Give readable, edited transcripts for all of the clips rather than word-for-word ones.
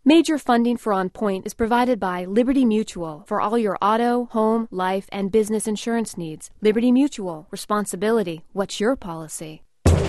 Major funding for On Point is provided by Liberty Mutual for all your auto, home, life, and business insurance needs. Liberty Mutual. Responsibility. What's your policy?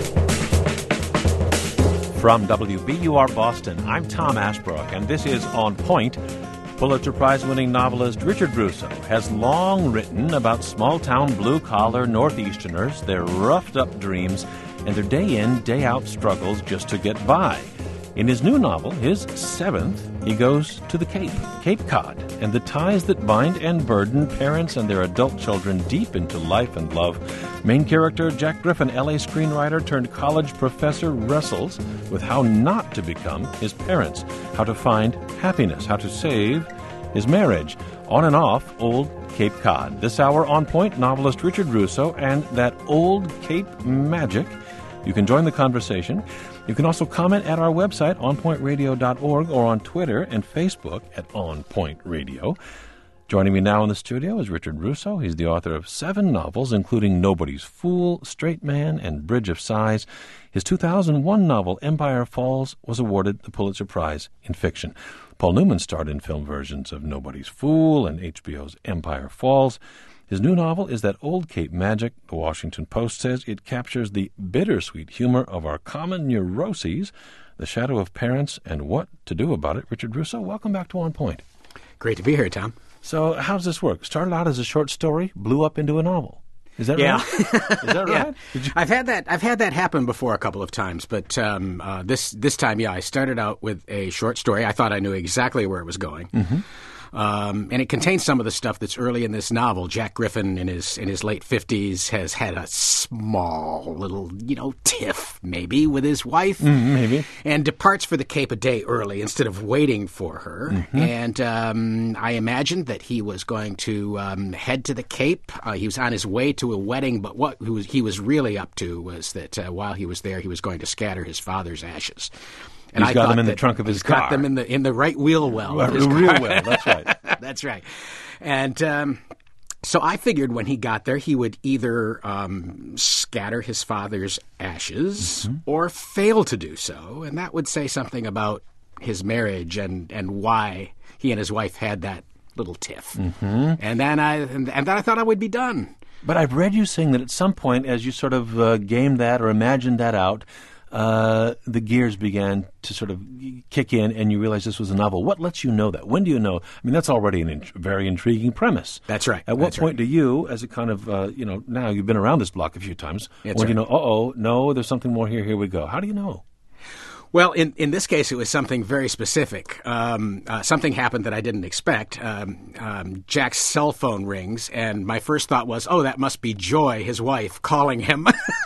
From WBUR Boston, I'm Tom Ashbrook, and this is On Point. Pulitzer Prize-winning novelist Richard Russo has long written about small-town blue-collar Northeasterners, their roughed-up dreams, and their day-in, day-out struggles just to get by. In his new novel, his seventh, he goes to the Cape Cod, and the ties that bind and burden parents and their adult children deep into life and love. Main character Jack Griffin, L.A. screenwriter turned college professor, wrestles with how not to become his parents, how to find happiness, how to save his marriage. On and off Old Cape Cod. This hour, On Point, novelist Richard Russo and that Old Cape Magic. You can join the conversation. You can also comment at our website, onpointradio.org, or on Twitter and Facebook at On Point Radio. Joining me now in the studio is Richard Russo. He's the author of 7 novels, including Nobody's Fool, Straight Man, and Bridge of Sighs. His 2001 novel, Empire Falls, was awarded the Pulitzer Prize in fiction. Paul Newman starred in film versions of Nobody's Fool and HBO's Empire Falls. His new novel is that Old Cape Magic. The Washington Post says it captures the bittersweet humor of our common neuroses, the shadow of parents, and what to do about it. Richard Russo, welcome back to On Point. Great to be here, Tom. So how does this work? Started out as a short story, blew up into a novel. Is that right? Is that right? Yeah. I've had that happen before a couple of times, but this time, I started out with a short story. I thought I knew exactly where it was going. Mm-hmm. And it contains some of the stuff that's early in this novel. Jack Griffin, in his late 50s, has had a small little, tiff, maybe, with his wife. Maybe. And departs for the Cape a day early instead of waiting for her. Mm-hmm. And I imagined that he was going to head to the Cape. He was on his way to a wedding, but what he was really up to was that while he was there, he was going to scatter his father's ashes. And he's got them in the trunk of his car. He's got them in the right wheel well of his car. Real well, that's right. That's right. And so I figured when he got there, he would either scatter his father's ashes or fail to do so, and that would say something about his marriage and why he and his wife had that little tiff. Mm-hmm. And then I thought I would be done. But I've read you saying that at some point, as you sort of gamed that or imagined that out, the gears began to sort of kick in, and you realized this was a novel. What lets you know that? When do you know? I mean, that's already a very intriguing premise. That's right. At what point do you, as a kind of, now you've been around this block a few times, when do you know, no, there's something more here we go. How do you know? Well, in this case, it was something very specific. Something happened that I didn't expect. Jack's cell phone rings, and my first thought was, "Oh, that must be Joy, his wife, calling him."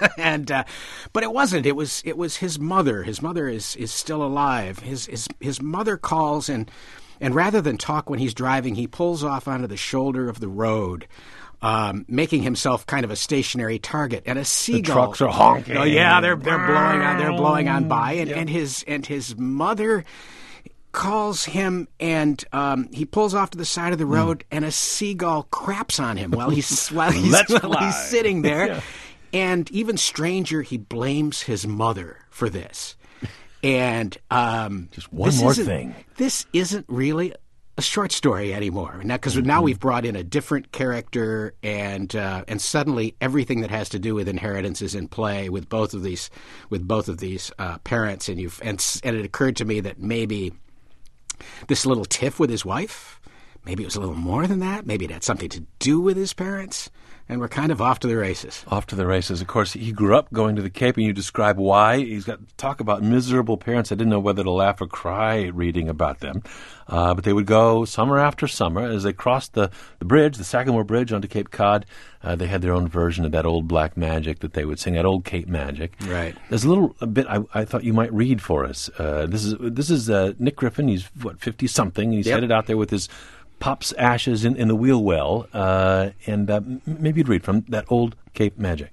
But it wasn't. It was his mother. His mother is still alive. His mother calls, and rather than talk when he's driving, he pulls off onto the shoulder of the road. Making himself kind of a stationary target, and a seagull. The trucks are honking. Oh yeah, they're blowing on by, and his mother calls him, and he pulls off to the side of the road, and a seagull craps on him while he's sitting there, yeah. And even stranger, he blames his mother for this, and just one more thing. This isn't really a short story anymore. Now, because now we've brought in a different character, and suddenly everything that has to do with inheritance is in play with both of these parents, and it occurred to me that maybe this little tiff with his wife, maybe it was a little more than that. Maybe it had something to do with his parents. And we're kind of off to the races. Off to the races. Of course, he grew up going to the Cape, and you describe why. He's got talk about miserable parents. I didn't know whether to laugh or cry reading about them. But they would go summer after summer as they crossed the bridge, the Sagamore Bridge onto Cape Cod. They had their own version of that old black magic that they would sing, that old Cape magic. Right. There's a bit I thought you might read for us. This is Nick Griffin. He's, 50-something. He's headed out there with his Pop's ashes in the wheel well, and maybe you'd read from that Old Cape Magic.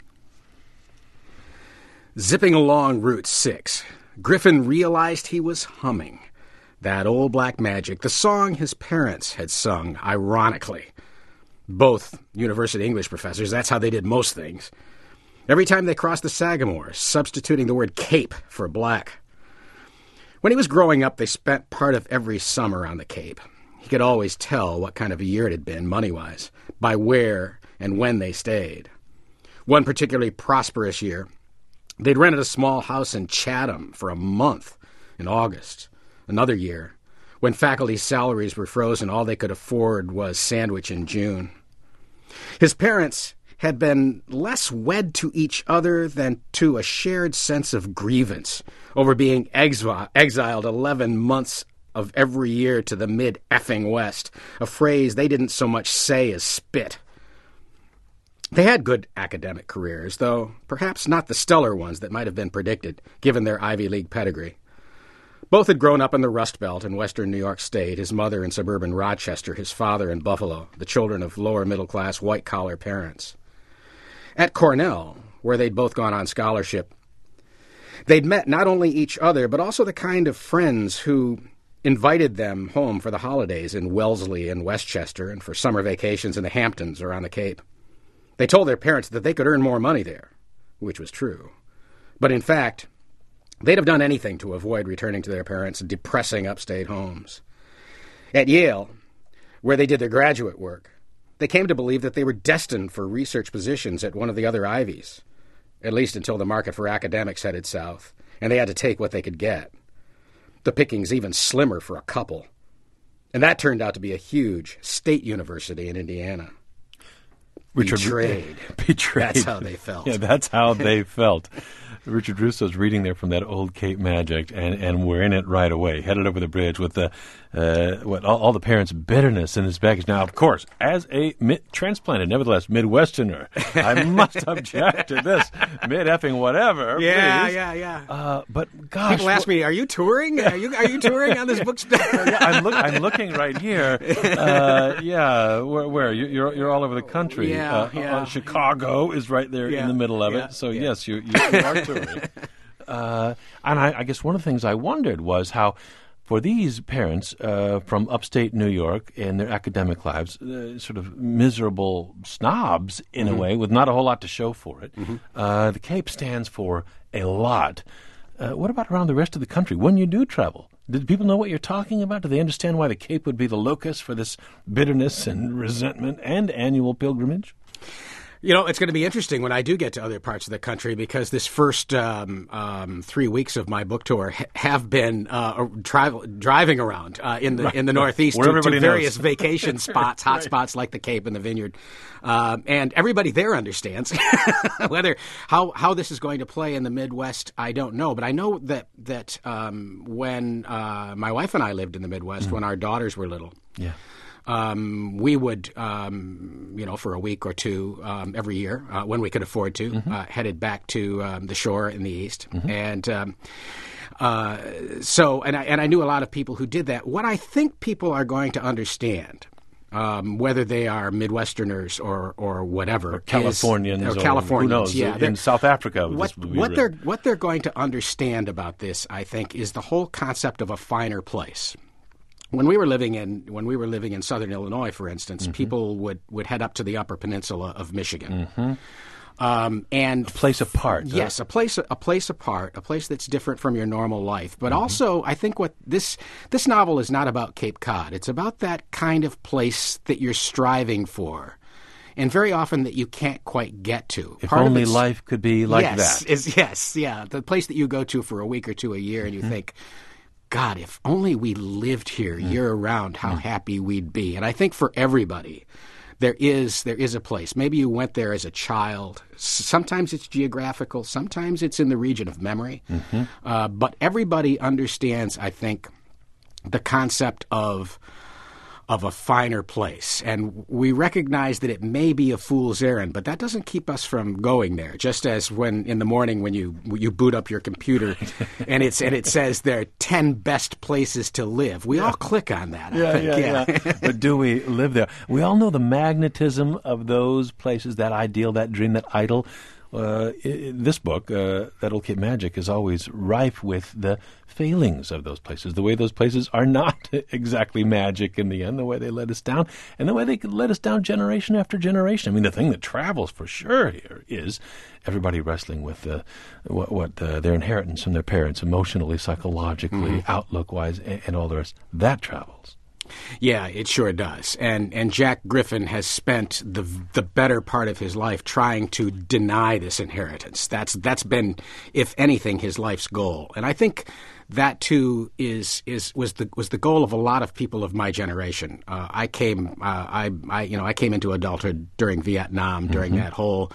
Zipping along Route 6, Griffin realized he was humming that old black magic, the song his parents had sung, ironically. Both university English professors, that's how they did most things. Every time they crossed the Sagamore, substituting the word Cape for black. When he was growing up, they spent part of every summer on the Cape. He could always tell what kind of a year it had been, money-wise, by where and when they stayed. One particularly prosperous year, they'd rented a small house in Chatham for a month in August. Another year, when faculty's salaries were frozen, all they could afford was Sandwich in June. His parents had been less wed to each other than to a shared sense of grievance over being exiled 11 months of every year to the mid-effing West, a phrase they didn't so much say as spit. They had good academic careers, though perhaps not the stellar ones that might have been predicted, given their Ivy League pedigree. Both had grown up in the Rust Belt in western New York State, his mother in suburban Rochester, his father in Buffalo, the children of lower-middle-class, white-collar parents. At Cornell, where they'd both gone on scholarship, they'd met not only each other, but also the kind of friends who invited them home for the holidays in Wellesley and Westchester and for summer vacations in the Hamptons or on the Cape. They told their parents that they could earn more money there, which was true. But in fact, they'd have done anything to avoid returning to their parents' depressing upstate homes. At Yale, where they did their graduate work, they came to believe that they were destined for research positions at one of the other Ivies, at least until the market for academics headed south, and they had to take what they could get. The pickings even slimmer for a couple. And that turned out to be a huge state university in Indiana. Betrayed. That's how they felt. Yeah, that's how they felt. Richard Russo's reading there from that old Cape Magic, and we're in it right away, headed over the bridge with all the parents' bitterness in his baggage. Now, of course, as a transplanted, nevertheless, Midwesterner, I must object to this mid-effing whatever. Yeah, please. yeah. But gosh, people ask me, "Are you touring? Are you touring on this book?" I'm looking right here. Where you're all over the country. Yeah. Chicago is right there in the middle of it. So yes, you are touring. And I guess one of the things I wondered was how, for these parents from upstate New York in their academic lives, sort of miserable snobs in a way, with not a whole lot to show for it, the Cape stands for a lot. What about around the rest of the country? When you do travel, did people know what you're talking about? Do they understand why the Cape would be the locus for this bitterness and resentment and annual pilgrimage? You know, it's going to be interesting when I do get to other parts of the country, because this first 3 weeks of my book tour have been driving around in the Northeast to various vacation spots, hot spots like the Cape and the Vineyard, and everybody there understands. Whether how this is going to play in the Midwest, I don't know, but I know that when my wife and I lived in the Midwest, when our daughters were little. Yeah. We would, for a week or two every year, when we could afford to, headed back to the shore in the east. And I knew a lot of people who did that. What I think people are going to understand, whether they are Midwesterners or whatever, or Californians, or Californians, who knows, in South Africa. What they're going to understand about this, I think, is the whole concept of a finer place. When we were living in southern Illinois, for instance, people would head up to the Upper Peninsula of Michigan, and a place apart. Yes, a place apart, a place that's different from your normal life. But also, I think what this novel is not about Cape Cod. It's about that kind of place that you're striving for, and very often that you can't quite get to. If only life could be like that. The place that you go to for a week or two a year, and you think, God, if only we lived here year-round, how happy we'd be. And I think for everybody, there is a place. Maybe you went there as a child. Sometimes it's geographical. Sometimes it's in the region of memory. But everybody understands, I think, the concept of a finer place. And we recognize that it may be a fool's errand, but that doesn't keep us from going there. Just as when in the morning when you boot up your computer and it says there are 10 best places to live, we all click on that. I think. But do we live there? We all know the magnetism of those places, that ideal, that dream, that idol. This book, That Old Cape Magic, is always rife with the failings of those places, the way those places are not exactly magic in the end, the way they let us down, and the way they could let us down generation after generation. I mean, the thing that travels for sure here is everybody wrestling with their inheritance from their parents, emotionally, psychologically, outlook-wise, and all the rest. That travels. Yeah, it sure does. And Jack Griffin has spent the better part of his life trying to deny this inheritance. That's been, if anything, his life's goal. And I think that too was the goal of a lot of people of my generation. I came into adulthood during Vietnam, during that whole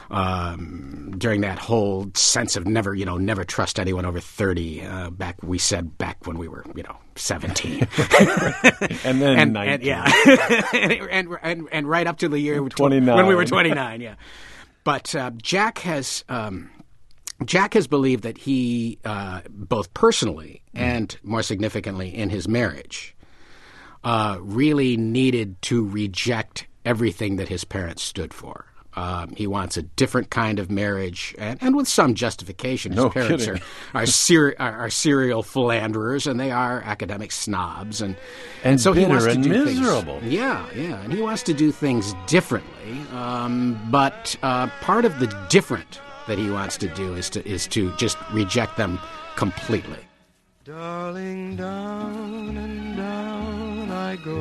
sense of never trust anyone over 30. Back when we were 17, and then 19. and yeah, and right up to the year 29 when we were 29. Yeah, but Jack has believed that he both personally and more significantly in his marriage really needed to reject everything that his parents stood for. He wants a different kind of marriage, and with some justification. His parents are serial philanderers, and they are academic snobs, and so bitter he wants to and do miserable. Things, yeah, and he wants to do things differently. But part of the different that he wants to do is to just reject them completely. Darling, down and down I go,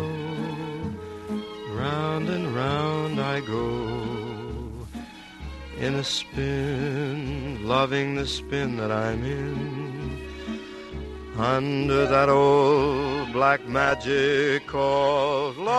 round and round I go. In a spin, loving the spin that I'm in, under that old black magic called love.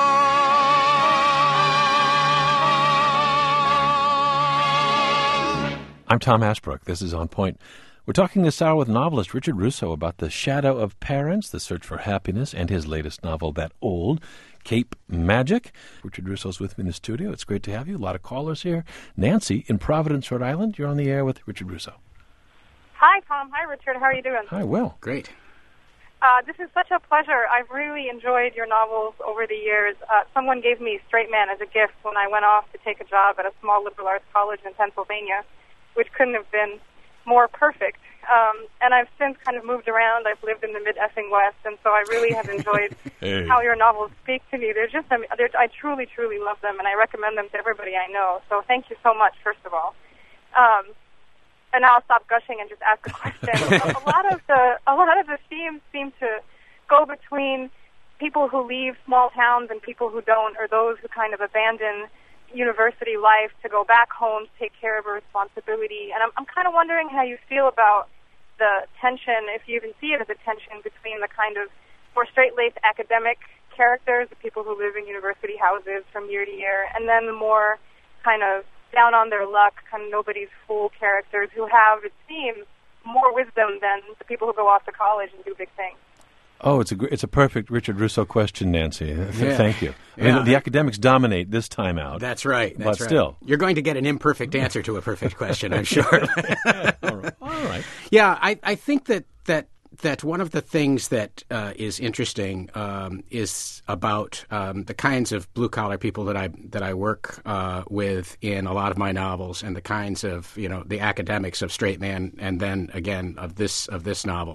I'm Tom Ashbrook. This is On Point. We're talking this hour with novelist Richard Russo about The Shadow of Parents, The Search for Happiness, and his latest novel, That Old Cape Magic. Richard Russo's with me in the studio. It's great to have you. A lot of callers here. Nancy in Providence, Rhode Island. You're on the air with Richard Russo. Hi, Tom. Hi, Richard. How are you doing? Hi, Will. Great. This is such a pleasure. I've really enjoyed your novels over the years. Someone gave me Straight Man as a gift when I went off to take a job at a small liberal arts college in Pennsylvania, which couldn't have been more perfect. And I've since kind of moved around. I've lived in the mid-effing West, and so I really have enjoyed how your novels speak to me. I truly, truly love them, and I recommend them to everybody I know. So thank you so much, first of all. And now I'll stop gushing and just ask a question. A lot of the themes seem to go between people who leave small towns and people who don't, or those who kind of abandon university life to go back home to take care of a responsibility. And I'm kind of wondering how you feel about the tension, if you even see it as a tension, between the kind of more straight-laced academic characters, the people who live in university houses from year to year, and then the more kind of down on their luck, kind of nobody's fool characters who have, it seems, more wisdom than the people who go off to college and do big things. Oh, it's a perfect Richard Russo question, Nancy. Yeah. Thank you. I mean, the academics dominate this time out. That's right. But still. You're going to get an imperfect answer to a perfect question, I'm sure. All right. Yeah, I think that one of the things that is interesting is about the kinds of blue-collar people that I work with in a lot of my novels, and the kinds of, the academics of Straight Man, and then, again, of this novel.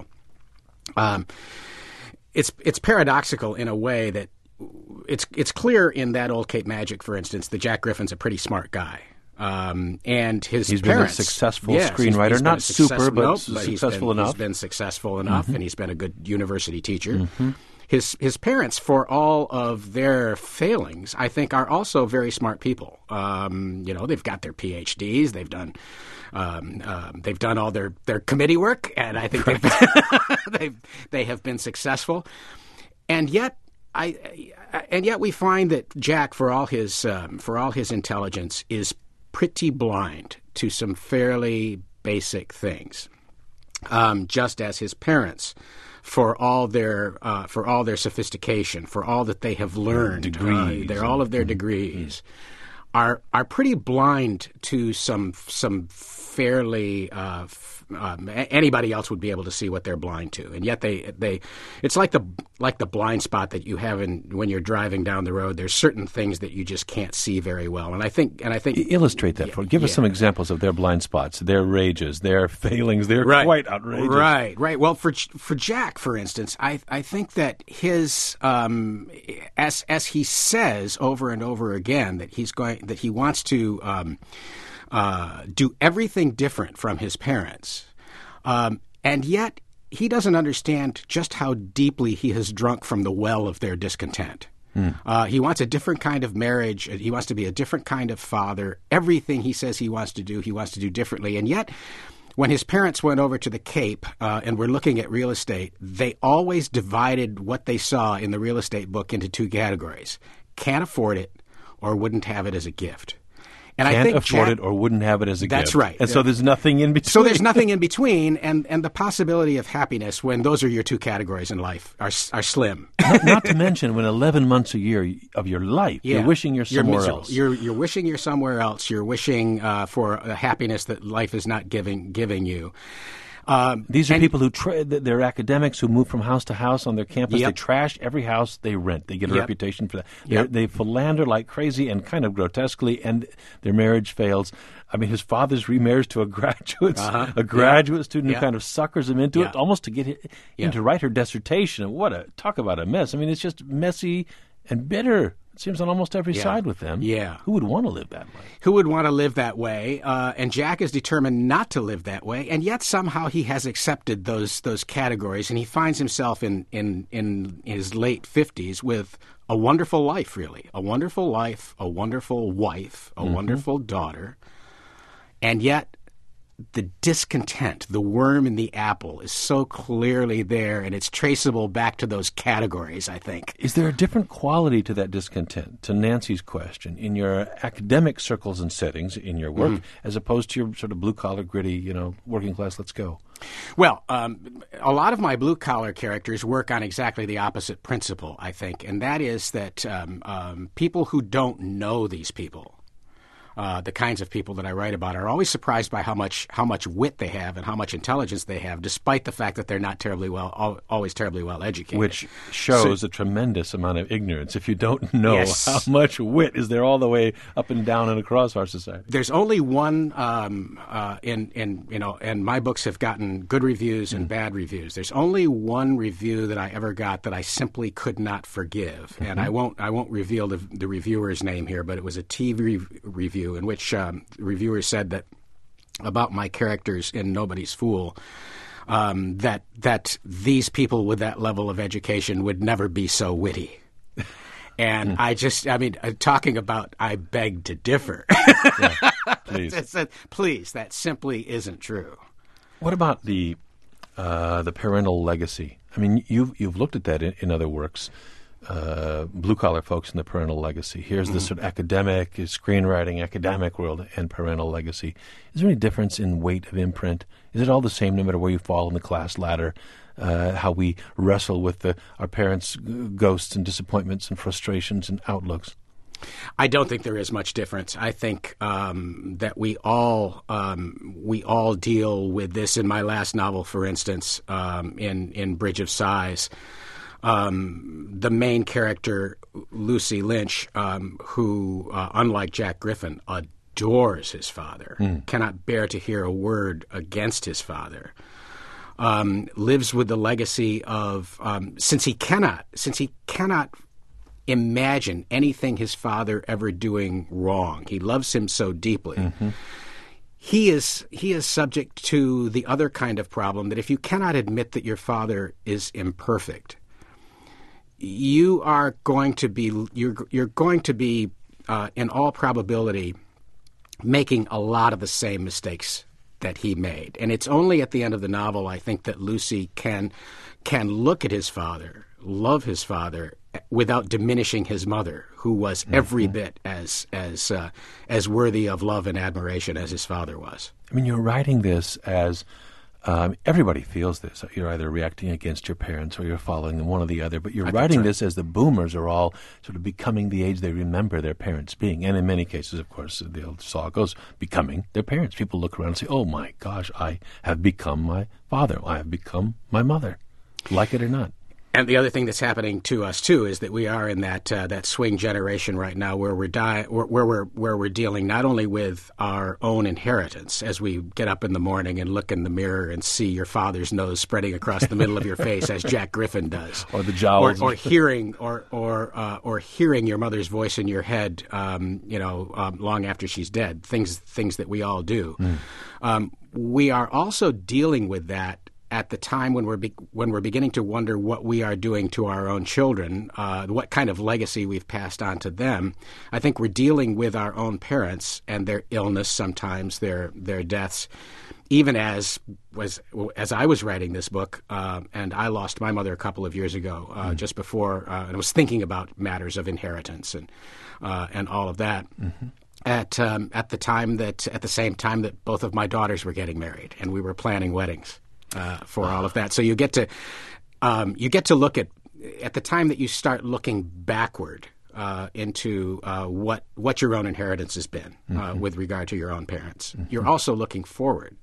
It's paradoxical in a way that it's clear in That Old Cape Magic, for instance, that Jack Griffin's a pretty smart guy. And he's been parents, a successful screenwriter, he's not super, but he's successful enough. He's been successful enough, and he's been a good university teacher. His parents, for all of their failings, I think, are also very smart people. They've got their PhDs, they've done all their committee work, and I think they have been successful. And yet we find that Jack, for all his intelligence, is pretty blind to some fairly basic things, just as his parents, for all their sophistication, for all that they have learned, all of their degrees, are pretty blind to some fairly anybody else would be able to see what they're blind to, and yet it's like like the blind spot that you have when you're driving down the road. There's certain things that you just can't see very well, and I think illustrate that. Give us some examples of their blind spots, their rages, their failings. They're quite outrageous. Right. Well, for Jack, for instance, I think that his as he says over and over again that he wants to do everything different from his parents, and yet he doesn't understand just how deeply he has drunk from the well of their discontent. He wants a different kind of marriage. He wants to be a different kind of father. Everything he says he wants to do differently. And yet, when his parents went over to the Cape and were looking at real estate, they always divided what they saw in the real estate book into two categories: can't afford it or wouldn't have it as a gift. And Can't I think afford it or wouldn't have it as a gift. That's right. And so there's nothing in between. So there's nothing in between, and the possibility of happiness when those are your two categories in life are slim. not to mention when 11 months a year of your life, you're wishing you're somewhere else. You're wishing you're somewhere else. You're wishing for a happiness that life is not giving you. These are people who they're academics who move from house to house on their campus. Yep. They trash every house they rent. They get a Yep. reputation for that. Yep. They philander like crazy and kind of grotesquely, and their marriage fails. I mean, his father's remarries to a graduate student who kind of suckers him into it, almost to get him to write her dissertation. And talk about a mess. I mean, it's just messy and bitter. It seems on almost every side with them. Yeah. Who would want to live that way? Who would want to live that way? And Jack is determined not to live that way, and yet somehow he has accepted those categories, and he finds himself in his late 50s with a wonderful life, really. A wonderful life, a wonderful wife, a wonderful daughter, and yet the discontent, the worm in the apple, is so clearly there, and it's traceable back to those categories, I think. Is there a different quality to that discontent, to Nancy's question, in your academic circles and settings, in your work, as opposed to your sort of blue-collar, gritty, working class, let's go? Well, a lot of my blue-collar characters work on exactly the opposite principle, I think, and that is that people who don't know these people, the kinds of people that I write about, are always surprised by how much wit they have and how much intelligence they have, despite the fact that they're not always terribly well educated. Which shows a tremendous amount of ignorance. If you don't know how much wit is there all the way up and down and across our society. There's only one, and my books have gotten good reviews and bad reviews. There's only one review that I ever got that I simply could not forgive, and I won't reveal the reviewer's name here, but it was a TV review in which the reviewer said that about my characters in Nobody's Fool, that these people with that level of education would never be so witty. And talking about I beg to differ. Please. Please, that simply isn't true. What about the parental legacy? I mean, you've looked at that in other works. Blue-collar folks in the parental legacy. Here's the sort of academic, screenwriting, academic world and parental legacy. Is there any difference in weight of imprint? Is it all the same no matter where you fall in the class ladder? How we wrestle with our parents' ghosts and disappointments and frustrations and outlooks? I don't think there is much difference. I think that we all deal with this. In my last novel, for instance, in Bridge of Sighs, the main character, Lucy Lynch, who, unlike Jack Griffin, adores his father, cannot bear to hear a word against his father, lives with the legacy of, since he cannot imagine anything his father ever doing wrong. He loves him so deeply. He is subject to the other kind of problem that if you cannot admit that your father is imperfect, you are going to be in all probability making a lot of the same mistakes that he made. And it's only at the end of the novel, I think, that Lucy can look at his father, love his father, without diminishing his mother, who was every bit as worthy of love and admiration as his father was. I mean, you're writing this as everybody feels this. You're either reacting against your parents or you're following them, one or the other. But you're writing this as the boomers are all sort of becoming the age they remember their parents being. And in many cases, of course, the old saw goes, becoming their parents. People look around and say, oh, my gosh, I have become my father. I have become my mother, like it or not. And the other thing that's happening to us too is that we are in that swing generation right now, where we're dealing not only with our own inheritance as we get up in the morning and look in the mirror and see your father's nose spreading across the middle of your face, as Jack Griffin does, or the jowls, or hearing or hearing your mother's voice in your head, long after she's dead. Things that we all do. We are also dealing with that at the time when we're beginning to wonder what we are doing to our own children, what kind of legacy we've passed on to them. I think we're dealing with our own parents and their illness, sometimes their deaths. Even as I was writing this book, and I lost my mother a couple of years ago, just before, and I was thinking about matters of inheritance and all of that. Mm-hmm. At the same time that both of my daughters were getting married, and we were planning weddings. For all of that, so you get to look at the time that you start looking backward into what your own inheritance has been with regard to your own parents. Mm-hmm. You're also looking forward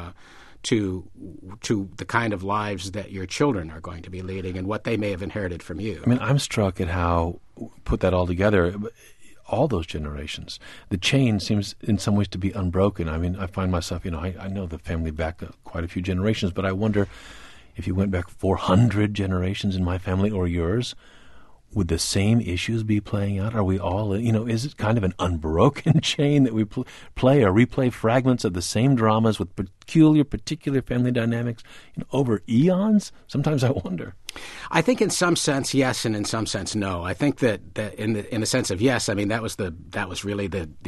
to the kind of lives that your children are going to be leading and what they may have inherited from you. I mean, I'm struck at how, put that all together, all those generations, the chain seems in some ways to be unbroken. I mean, I find myself, I know the family back quite a few generations, but I wonder if you went back 400 generations in my family or yours, would the same issues be playing out? Are we all, is it kind of an unbroken chain that we play or replay fragments of the same dramas with particular family dynamics over eons? Sometimes I wonder. I think in some sense yes, and in some sense no. I think that in the sense of yes, I mean that was really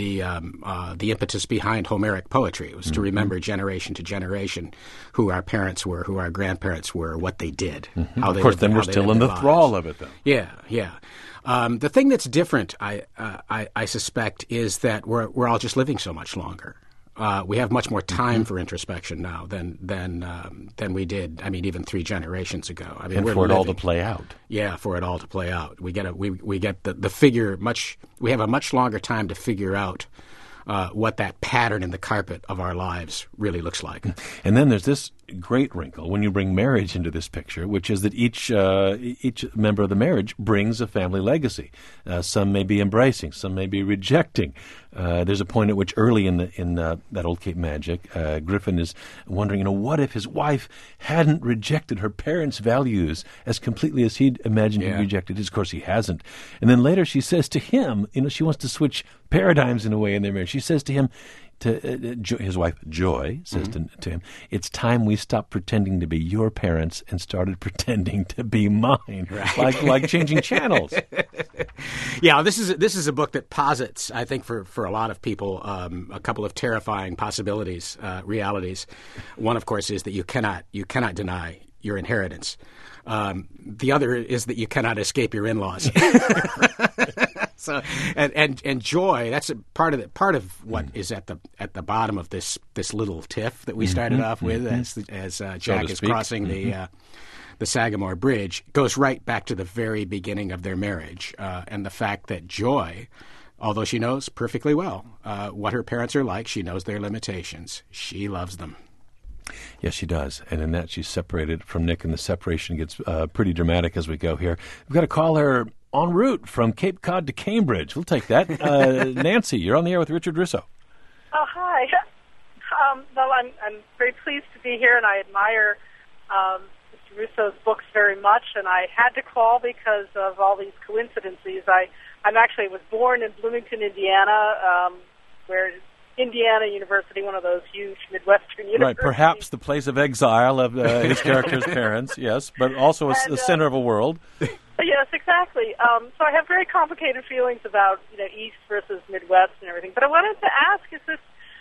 the impetus behind Homeric poetry. It was to remember generation to generation who our parents were, who our grandparents were, what they did. Mm-hmm. How they of course, then we're still in the thrall of it, though. Yeah. The thing that's different, I suspect, is that we're all just living so much longer. We have much more time for introspection now than we did. I mean, even 3 generations ago. I mean, and for it all to play out. Yeah, for it all to play out. We get the figure much. We have a much longer time to figure out what that pattern in the carpet of our lives really looks like. And then there's this great wrinkle when you bring marriage into this picture, which is that each member of the marriage brings a family legacy. Some may be embracing, some may be rejecting. There's a point at which early in that old Cape Magic, Griffin is wondering, what if his wife hadn't rejected her parents' values as completely as he'd imagined he'd rejected his? Of course, he hasn't. And then later she says to him, she wants to switch paradigms in a way in their marriage. She says to him, his wife Joy says to him, "It's time we stopped pretending to be your parents and started pretending to be mine." Right. like changing channels. Yeah, this is a book that posits, I think, for a lot of people, a couple of terrifying possibilities, realities. One, of course, is that you cannot deny your inheritance. The other is that you cannot escape your in-laws. So, and joy, that's a part of what is at the bottom of this little tiff that we started off with as Jack is crossing the Sagamore Bridge, goes right back to the very beginning of their marriage, and the fact that Joy, although she knows perfectly well what her parents are like, she knows their limitations. She loves them. Yes, she does. And in that, she's separated from Nick, and the separation gets pretty dramatic as we go here. We've got to call her en route from Cape Cod to Cambridge. We'll take that. Nancy, you're on the air with Richard Russo. Oh, hi. Well, I'm very pleased to be here, and I admire Mr. Russo's books very much, and I had to call because of all these coincidences. I was born in Bloomington, Indiana, where Indiana University, one of those huge Midwestern universities. Right, perhaps the place of exile of his character's parents, yes, but also the center of a world. Yes, exactly. So I have very complicated feelings about East versus Midwest and everything. But I wanted to ask: is this?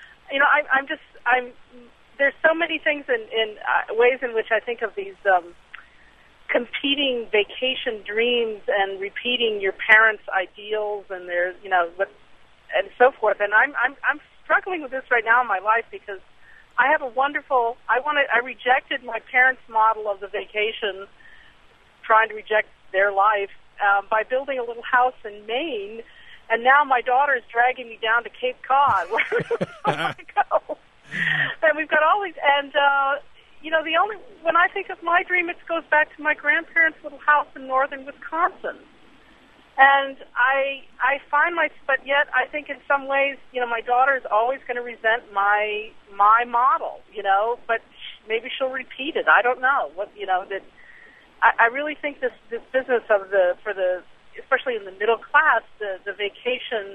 There's so many things in ways in which I think of these competing vacation dreams and repeating your parents' ideals and their and so forth. And I'm struggling with this right now in my life because I have a wonderful. I rejected my parents' model of the vacation, trying to reject their life by building a little house in Maine, and now my daughter is dragging me down to Cape Cod, where I want to go. And we've got all these, and when I think of my dream, it goes back to my grandparents' little house in northern Wisconsin. And I find but yet I think in some ways, my daughter is always going to resent my model, but maybe she'll repeat it. I don't know that. I really think this business of especially in the middle class, the vacation,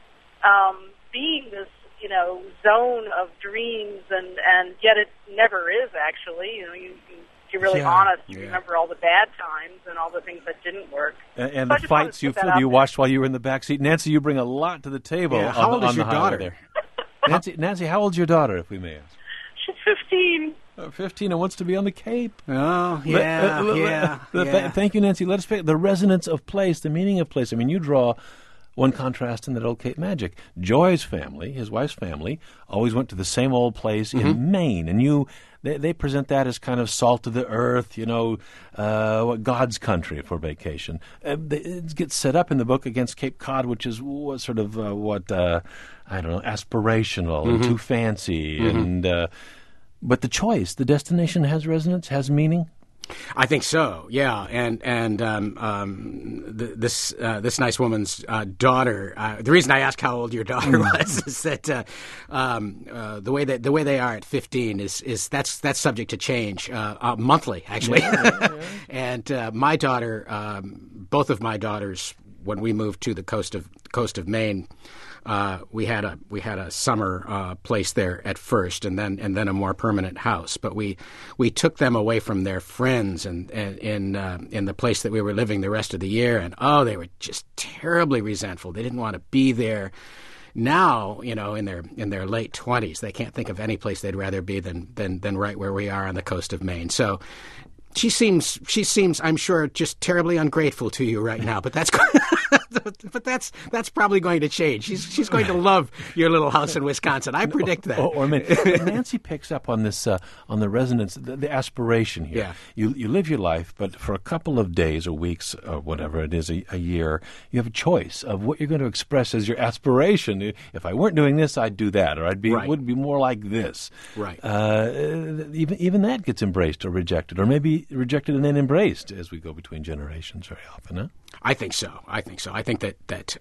being this, zone of dreams, and yet it never is actually. You're really honest. You remember all the bad times and all the things that didn't work. And the fights you watched while you were in the back seat. Nancy, you bring a lot to the table. Yeah, how old is your daughter? There. Nancy, how old's your daughter, if we may ask? She's 15. 15 and wants to be on the Cape. Oh, yeah. Thank you, Nancy. Let us pick the resonance of place, the meaning of place. I mean, you draw one contrast in that old Cape Magic. Joy's family, his wife's family, always went to the same old place in Maine, and they present that as kind of salt of the earth, God's country for vacation. It gets set up in the book against Cape Cod, which is sort of aspirational and too fancy, and but the choice, the destination has resonance, has meaning. I think so, yeah, and this nice woman's daughter. The reason I asked how old your daughter was is that the way they are at 15 is that's subject to change monthly, actually. And my daughter, both of my daughters, when we moved to the coast of Maine. We had a summer place there at first, and then a more permanent house. But we took them away from their friends and in the place that we were living the rest of the year, and they were just terribly resentful. They didn't want to be there. Now, in their late 20s, they can't think of any place they'd rather be than right where we are on the coast of Maine. So. She seems, I'm sure, just terribly ungrateful to you right now. But that's probably going to change. She's going to love your little house in Wisconsin. I predict that. Or Nancy picks up on this, on the resonance, the aspiration here. Yeah. You live your life, but for a couple of days or weeks or whatever it is, a year, you have a choice of what you're going to express as your aspiration. If I weren't doing this, I'd do that, or would be more like this. Right. Even that gets embraced or rejected, or maybe rejected and then embraced as we go between generations very often, huh? I think so. I think that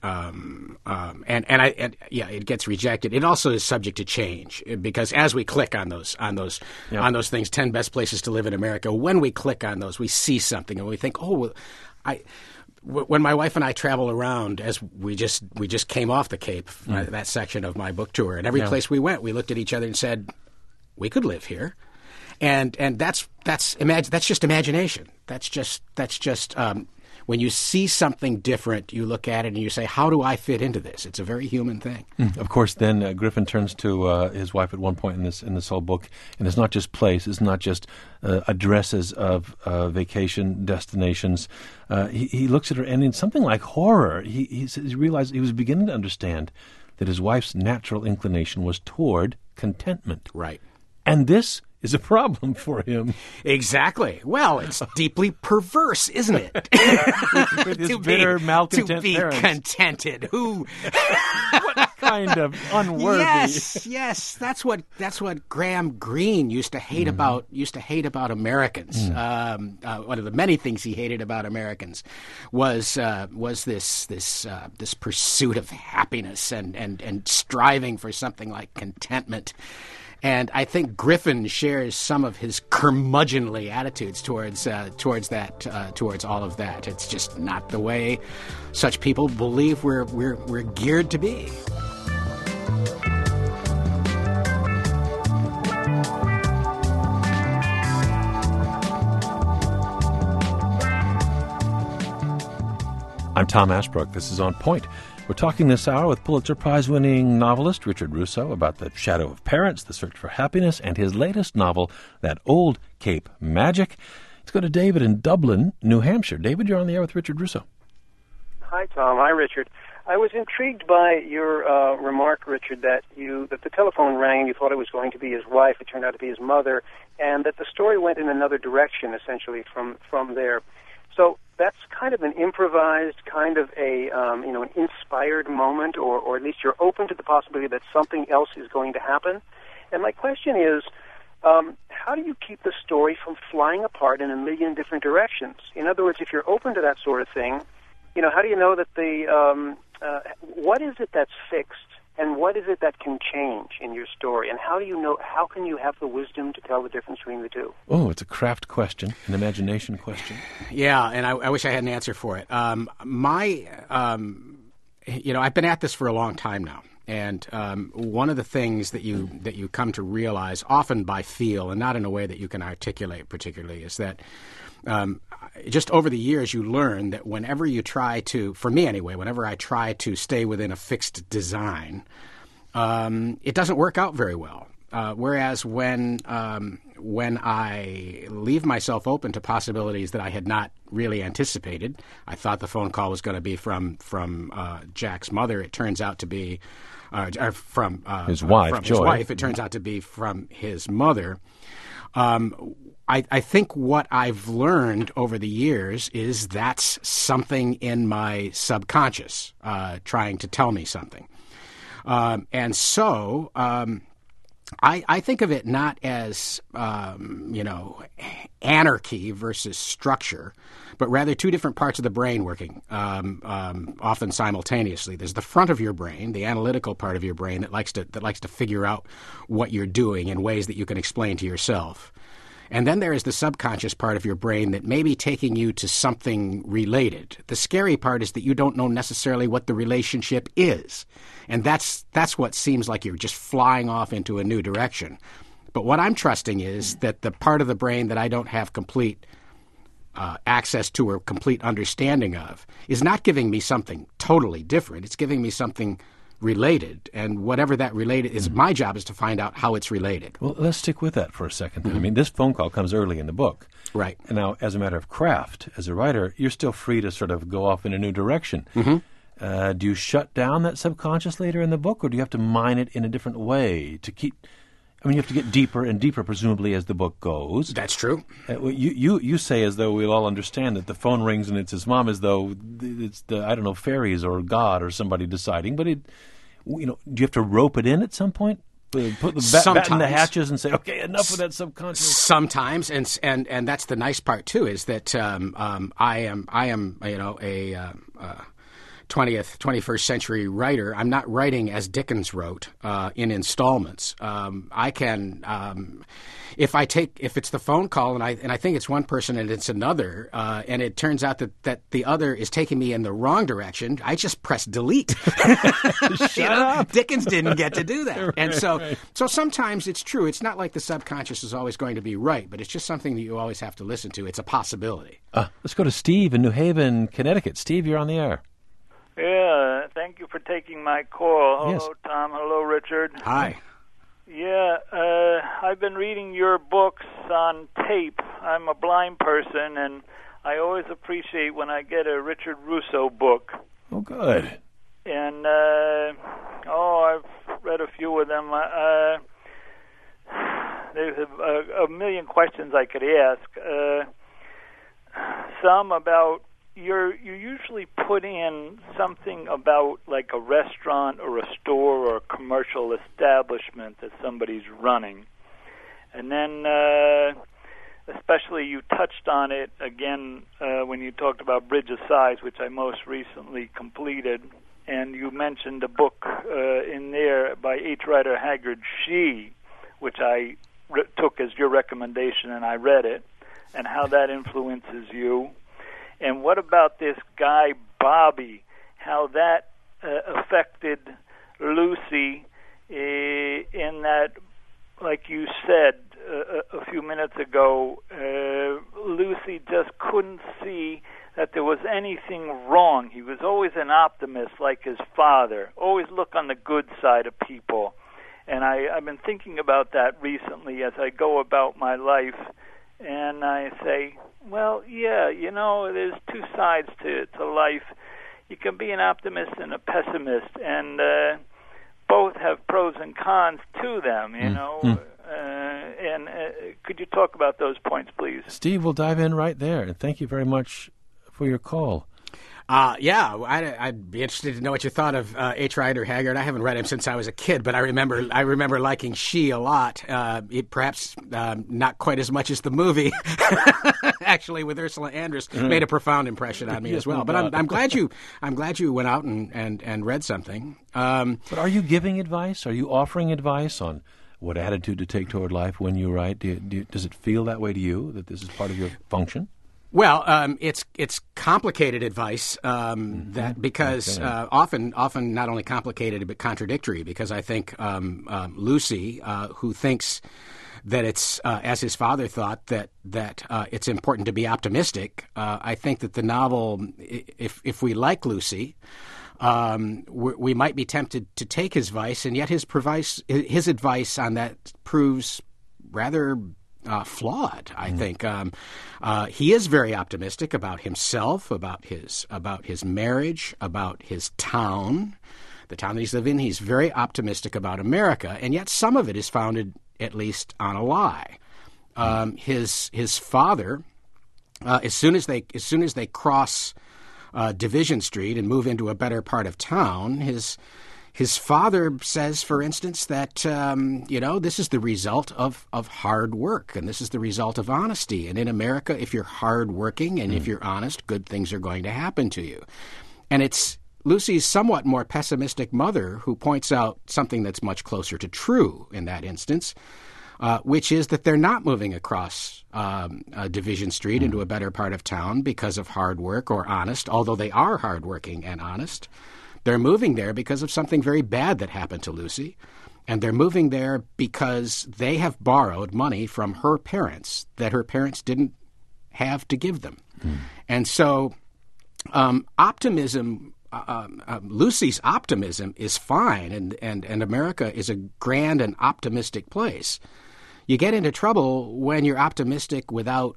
it gets rejected. It also is subject to change because as we click on those things, 10 best places to live in America, when we click on those, we see something and we think, when my wife and I travel around, as we just came off the Cape, that section of my book tour, and every place we went, we looked at each other and said, we could live here. And that's just imagination. That's just when you see something different, you look at it and you say, how do I fit into this? It's a very human thing. Of course, then Griffin turns to his wife at one point in this whole book, and it's not just place, it's not just addresses of vacation destinations. He looks at her, and in something like horror, he realized he was beginning to understand that his wife's natural inclination was toward contentment. Right. And this is a problem for him. Exactly. Well, it's deeply perverse, isn't it? With his bitter, malcontent to be parents. Contented. Who? What kind of unworthy? Yes. That's what Graham Greene used to hate about Americans. One of the many things he hated about Americans was this pursuit of happiness and striving for something like contentment. And I think Griffin shares some of his curmudgeonly attitudes towards all of that. It's just not the way such people believe we're geared to be. I'm Tom Ashbrook. This is On Point. We're talking this hour with Pulitzer Prize-winning novelist Richard Russo about The Shadow of Parents, The Search for Happiness, and his latest novel, That Old Cape Magic. Let's go to David in Dublin, New Hampshire. David, you're on the air with Richard Russo. Hi, Tom. Hi, Richard. I was intrigued by your remark, Richard, that the telephone rang and you thought it was going to be his wife. It turned out to be his mother, and that the story went in another direction, essentially, from there. So that's kind of an improvised, kind of an inspired moment, or at least you're open to the possibility that something else is going to happen. And my question is, how do you keep the story from flying apart in a million different directions? In other words, if you're open to that sort of thing, how do you know that what is it that's fixed and what is it that can change in your story? And how can you have the wisdom to tell the difference between the two? Oh, it's a craft question, an imagination question. Yeah, and I wish I had an answer for it. I've been at this for a long time now. And one of the things that you come to realize, often by feel and not in a way that you can articulate particularly, is that just over the years you learn that whenever you try to, for me anyway, whenever I try to stay within a fixed design, it doesn't work out very well. Whereas when I leave myself open to possibilities that I had not really anticipated, I thought the phone call was going to be from Jack's mother. It turns out to be from his wife, from Joy. His wife. It turns out to be from his mother. I think what I've learned over the years is that's something in my subconscious trying to tell me something. And so I think of it not as, anarchy versus structure, but rather two different parts of the brain working often simultaneously. There's the front of your brain, the analytical part of your brain that likes to figure out what you're doing in ways that you can explain to yourself. And then there is the subconscious part of your brain that may be taking you to something related. The scary part is that you don't know necessarily what the relationship is. And that's what seems like you're just flying off into a new direction. But what I'm trusting is that the part of the brain that I don't have complete access to or complete understanding of is not giving me something totally different. It's giving me something related, and whatever that related is, my job is to find out how it's related. Well, let's stick with that for a second. Mm-hmm. I mean, this phone call comes early in the book. Right. And now, as a matter of craft, as a writer, you're still free to sort of go off in a new direction. Mm-hmm. Do you shut down that subconscious later in the book, or do you have to mine it in a different way to keep... I mean, you have to get deeper and deeper, presumably, as the book goes. That's true. You say, as though we'll all understand, that the phone rings and it's his mom, as though it's the, fairies or God or somebody deciding, but do you have to rope it in at some point? Put the bat in the hatches and say, okay, enough of that subconscious. Sometimes, and that's the nice part too, is that I am a 21st century writer. I'm not writing as Dickens wrote in installments. I can. If it's the phone call and I think it's one person and it's another, and it turns out that the other is taking me in the wrong direction, I just press delete. Shut up. Dickens didn't get to do that. Right, and so right. so sometimes it's true. It's not like the subconscious is always going to be right, but it's just something that you always have to listen to. It's a possibility. Let's go to Steve in New Haven, Connecticut. Steve, you're on the air. Yeah, thank you for taking my call. Hello, Yes. Tom. Hello, Richard. Hi. Yeah, I've been reading your books on tape. I'm a blind person, and I always appreciate when I get a Richard Russo book. Oh, good. And, I've read a few of them. There's a million questions I could ask. Some about... You usually put in something about like a restaurant or a store or a commercial establishment that somebody's running. And then especially you touched on it again when you talked about Bridge of Sighs, which I most recently completed. And you mentioned a book in there by H. Rider Haggard, She, which I took as your recommendation and I read it, and how that influences you. And what about this guy, Bobby, how that affected Lucy in that, like you said a few minutes ago, Lucy just couldn't see that there was anything wrong. He was always an optimist like his father, always look on the good side of people. And I've been thinking about that recently as I go about my life, and I say, well, yeah, there's two sides to life. You can be an optimist and a pessimist, and both have pros and cons to them, And could you talk about those points, please? Steve, we'll dive in right there. And thank you very much for your call. I'd be interested to know what you thought of H. Rider Haggard. I haven't read him since I was a kid, but I remember liking She a lot. Perhaps not quite as much as the movie. Actually, with Ursula Andress, made a profound impression on me as well. But I'm glad you went out and read something. But are you giving advice? Are you offering advice on what attitude to take toward life when you write? Does it feel that way to you, that this is part of your function? Well, it's complicated advice that because often not only complicated but contradictory. Because I think Lucy, who thinks that it's as his father thought that it's important to be optimistic. I think that the novel, if we like Lucy, we might be tempted to take his advice, and yet his advice on that proves rather flawed. I think he is very optimistic about himself, about his marriage, about his town, the town that he's living in. He's very optimistic about America, and yet some of it is founded at least on a lie. His father, as soon as they cross Division Street and move into a better part of town, his father says, for instance, that this is the result of hard work, and this is the result of honesty. And in America, if you're hardworking and if you're honest, good things are going to happen to you. And it's Lucy's somewhat more pessimistic mother who points out something that's much closer to true in that instance, which is that they're not moving across Division Street into a better part of town because of hard work or honest, although they are hardworking and honest. They're moving there because of something very bad that happened to Lucy, and they're moving there because they have borrowed money from her parents that her parents didn't have to give them. And so optimism, Lucy's optimism is fine, and America is a grand and optimistic place. You get into trouble when you're optimistic without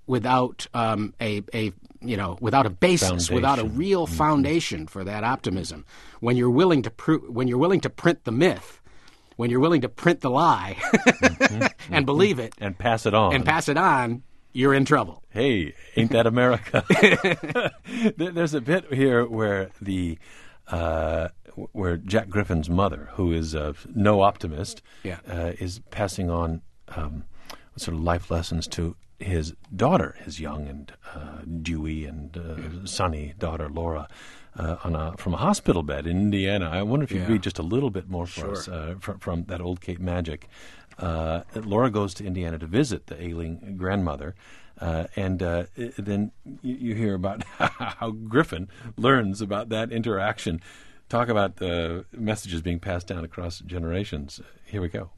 a basis, foundation. Without a real foundation for that optimism. When you're willing to print the myth, when you're willing to print the lie and believe it and pass it on, you're in trouble. Hey, ain't that America? There's a bit here where where Jack Griffin's mother, who is no optimist, is passing on sort of life lessons to his daughter, his young and dewy and sunny daughter, Laura, from a hospital bed in Indiana. I wonder if you could read just a little bit more for us from that old Cape Magic. Laura goes to Indiana to visit the ailing grandmother, and then you hear about how Griffin learns about that interaction. Talk about the messages being passed down across generations. Here we go.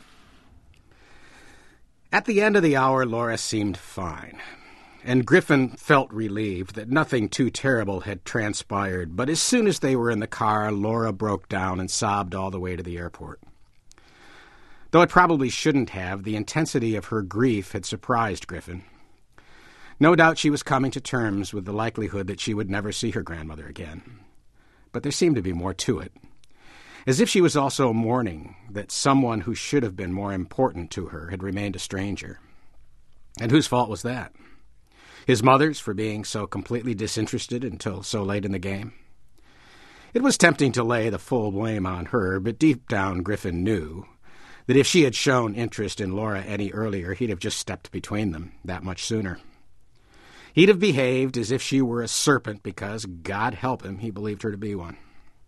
At the end of the hour, Laura seemed fine, and Griffin felt relieved that nothing too terrible had transpired. But as soon as they were in the car, Laura broke down and sobbed all the way to the airport. Though it probably shouldn't have, the intensity of her grief had surprised Griffin. No doubt she was coming to terms with the likelihood that she would never see her grandmother again. But there seemed to be more to it. As if she was also mourning that someone who should have been more important to her had remained a stranger. And whose fault was that? His mother's, for being so completely disinterested until so late in the game? It was tempting to lay the full blame on her, but deep down Griffin knew that if she had shown interest in Laura any earlier, he'd have just stepped between them that much sooner. He'd have behaved as if she were a serpent because, God help him, he believed her to be one.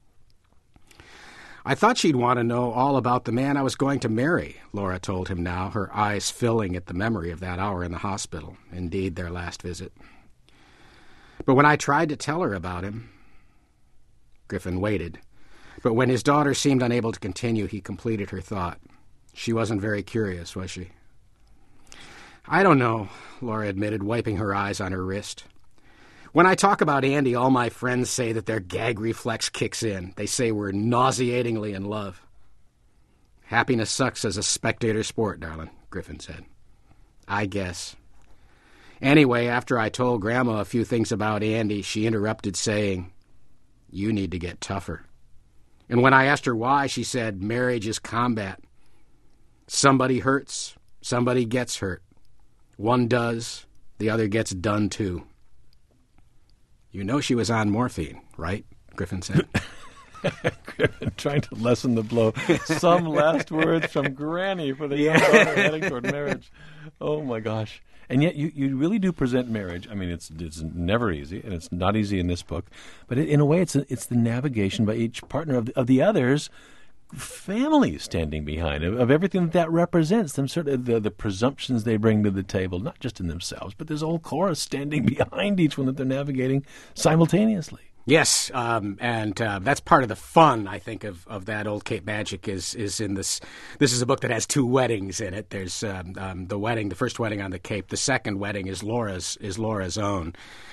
I thought she'd want to know all about the man I was going to marry, Laura told him now, her eyes filling at the memory of that hour in the hospital, indeed their last visit. But when I tried to tell her about him, Griffin waited. But when his daughter seemed unable to continue, he completed her thought. She wasn't very curious, was she? I don't know, Laura admitted, wiping her eyes on her wrist. When I talk about Andy, all my friends say that their gag reflex kicks in. They say we're nauseatingly in love. Happiness sucks as a spectator sport, darling, Griffin said. I guess. Anyway, after I told Grandma a few things about Andy, she interrupted saying, "You need to get tougher." And when I asked her why, she said, "Marriage is combat. Somebody hurts, somebody gets hurt. One does, the other gets done too." You know she was on morphine, right? Griffin said. Griffin trying to lessen the blow. Some last words from Granny for the young daughter heading toward marriage. Oh, my gosh. And yet you really do present marriage. I mean, it's never easy, and it's not easy in this book. But in a way, it's the navigation by each partner of the others' families standing behind, of everything that represents them, sort of the presumptions they bring to the table, not just in themselves, but there's a whole chorus standing behind each one that they're navigating simultaneously. Yes, and that's part of the fun, I think, of that Old Cape Magic is in this. This is a book that has two weddings in it. There's the first wedding on the Cape. The second wedding is Laura's own.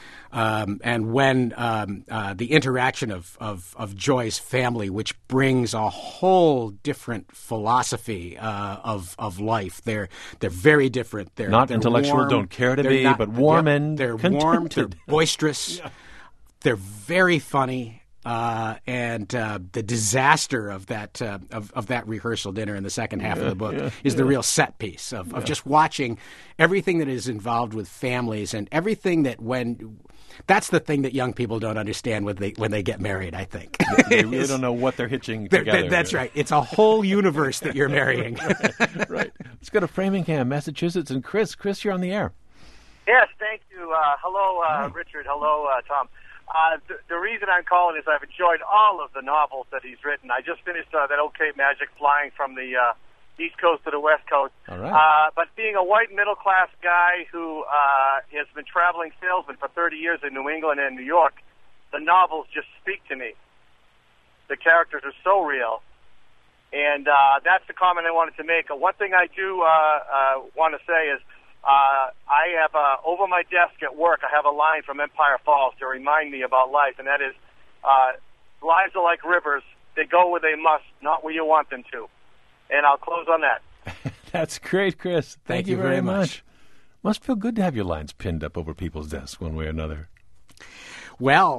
And when the interaction of Joy's family, which brings a whole different philosophy of life. They're very different. They're not intellectual, warm, don't care to be, but warm and they're contented. warm. They're boisterous. Yeah. They're very funny, and the disaster of that rehearsal dinner in the second half of the book is the real set piece of just watching everything that is involved with families and everything that that's the thing that young people don't understand when they get married, I think. They really don't know what they're hitching together. That's right. It's a whole universe that you're marrying. Right. Let's go to Framingham, Massachusetts, and Chris. Chris, you're on the air. Yes, thank you. Hello, Richard. Hello, Tom. The reason I'm calling is I've enjoyed all of the novels that he's written. I just finished that Old Cape Magic, flying from the East Coast to the West Coast. All right. But being a white middle-class guy who has been traveling salesman for 30 years in New England and New York, the novels just speak to me. The characters are so real. And that's the comment I wanted to make. One thing I do want to say is, I have over my desk at work, I have a line from Empire Falls to remind me about life, and that is, lives are like rivers. They go where they must, not where you want them to. And I'll close on that. That's great, Chris. Thank you very much. Must feel good to have your lines pinned up over people's desks one way or another. Well,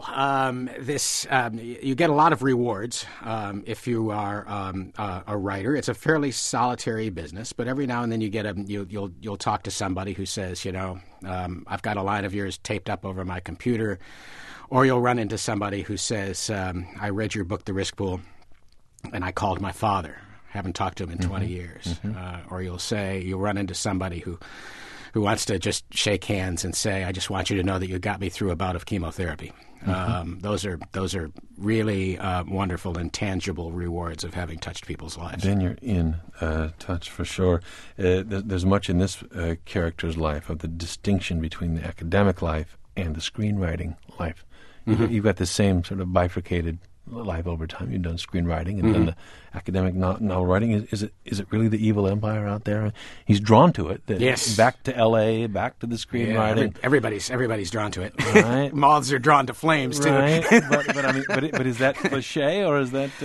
you get a lot of rewards if you are a writer. It's a fairly solitary business, but every now and then you'll talk to somebody who says, I've got a line of yours taped up over my computer, or you'll run into somebody who says, I read your book, The Risk Pool, and I called my father. Haven't talked to him in 20 years. Or you'll run into somebody who wants to just shake hands and say, I just want you to know that you got me through a bout of chemotherapy. Those are really wonderful and tangible rewards of having touched people's lives. Then you're in touch for sure. There's much in this character's life of the distinction between the academic life and the screenwriting life. You've got the same sort of bifurcated life over time. You've done screenwriting and done the academic novel writing. Is it really the evil empire out there? He's drawn to it. Yes. Back to L.A., back to the screenwriting. Yeah, everybody's drawn to it. Right. Moths are drawn to flames too. Right. but is that cliche or is that?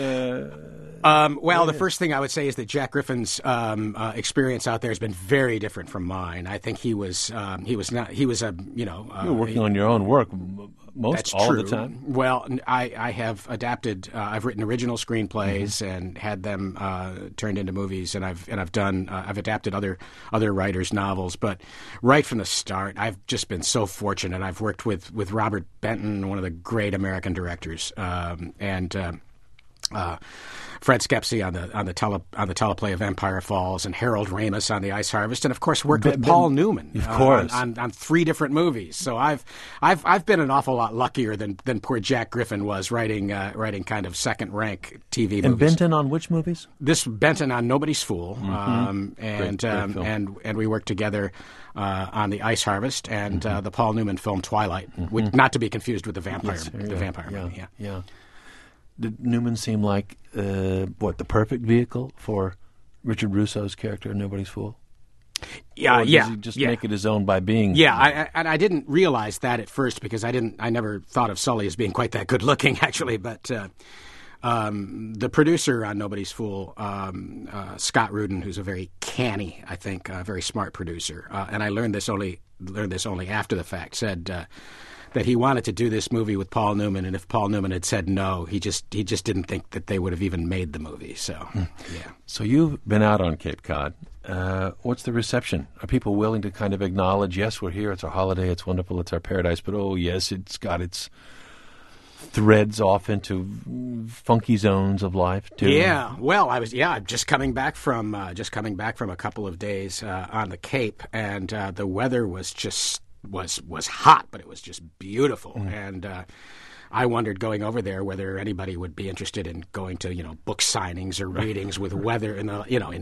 The first thing I would say is that Jack Griffin's experience out there has been very different from mine. I think he was You're working on your own work. That's all true. the time. Well, I have adapted. I've written original screenplays and had them turned into movies, and I've adapted other writers' novels. But right from the start, I've just been so fortunate. I've worked with Robert Benton, one of the great American directors, and Fred Skepsey on the teleplay of Empire Falls, and Harold Ramis on The Ice Harvest, and of course worked with Paul Newman on 3 different movies. So I've been an awful lot luckier than poor Jack Griffin was writing kind of second rank TV movies. And Benton on which movies? This Benton on Nobody's Fool, great film. and we worked together on The Ice Harvest and the Paul Newman film Twilight, which not to be confused with the vampire movie. Yeah. Did Newman seem like the perfect vehicle for Richard Russo's character in Nobody's Fool? Or does he just make it his own by being? Yeah, I didn't realize that at first because I never thought of Sully as being quite that good looking actually. But the producer on Nobody's Fool, Scott Rudin, who's a very canny, I think, very smart producer, and I learned this only after the fact, said that he wanted to do this movie with Paul Newman, and if Paul Newman had said no, he just didn't think that they would have even made the movie. So, yeah. So you've been out on Cape Cod. What's the reception? Are people willing to kind of acknowledge, yes, we're here, it's our holiday, it's wonderful, it's our paradise, but oh, yes, it's got its threads off into funky zones of life too? Yeah, well, I'm just coming back from a couple of days on the Cape, and the weather was just was hot, but it was just beautiful, and I wondered going over there whether anybody would be interested in going to book signings or readings with weather in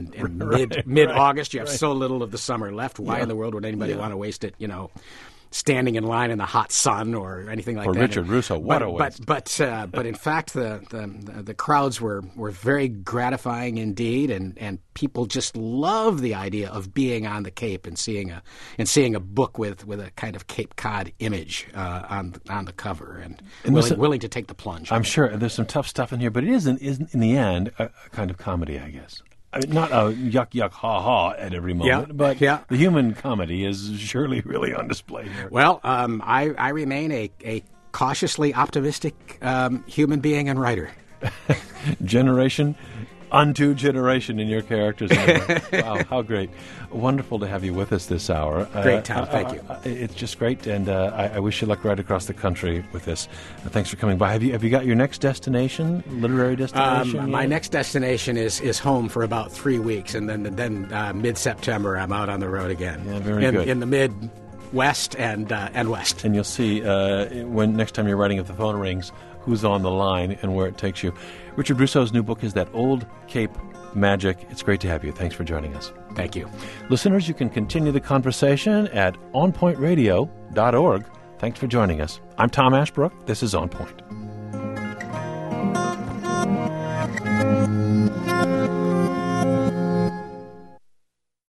mid August. You have so little of the summer left. Why in the world would anybody want to waste it? Standing in line in the hot sun or anything like that. For Richard Russo, what a waste. But in fact, the crowds were very gratifying indeed, and people just love the idea of being on the Cape and seeing a book with a kind of Cape Cod image on the cover, and willing to take the plunge. I'm sure there's some tough stuff in here, but it is in the end a kind of comedy, I guess. I mean, not a yuck, yuck, ha, ha at every moment, but the human comedy is surely really on display here. Well, I remain a cautiously optimistic human being and writer. Generation unto generation in your characters. Wow, how great. Wonderful to have you with us this hour. Great, Tom. Thank you. It's just great, and I wish you luck right across the country with this. Thanks for coming by. Have you got your next destination, literary destination? My next destination is home for about 3 weeks, and then mid-September I'm out on the road again. Yeah, very good. In the Midwest and West. And you'll see when next time you're writing, if the phone rings, who's on the line and where it takes you. Richard Russo's new book is That Old Cape Magic. It's great to have you. Thanks for joining us. Thank you. Listeners, you can continue the conversation at onpointradio.org. Thanks for joining us. I'm Tom Ashbrook. This is On Point.